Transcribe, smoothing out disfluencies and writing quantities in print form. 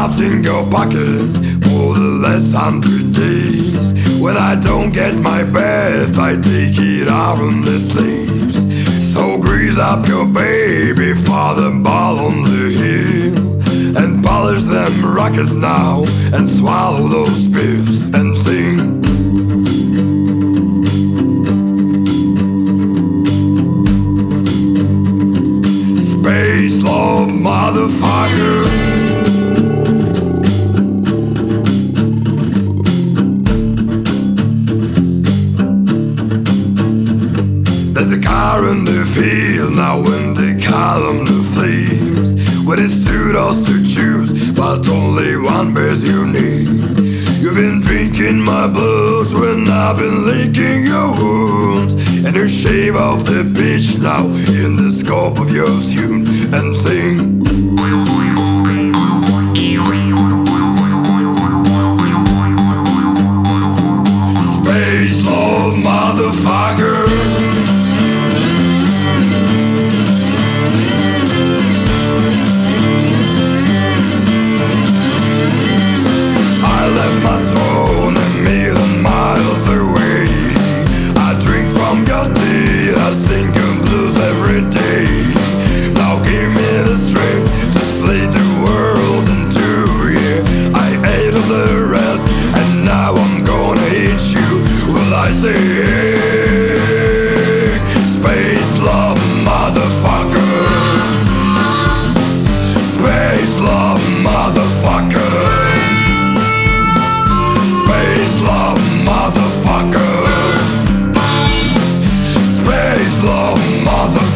stuffed in your pocket for the last 100 days. When I don't get my breath, I take it out on the sleeves. So grease up your baby for the ball on the hill, and polish them rockets now, and swallow those pills, and sing. Space love, motherfucker. There's a car in the field now when they call them the flames. With its two doors to choose, but only one bears your name. You've been drinking my blood when I've been licking your wounds, and you shave off the pitch now in the scope of your tune, and sing. Space love, motherfucker. I left my throne a million miles away. I drink from your tea, I sing your blues every day. Now give me the strength to split the world in two, yeah. I ate all the rest, and now I'm gonna eat you. Will I say, space love, motherfucker. Space love, motherfucker. Space love, motherfucker. Space love, motherfucker.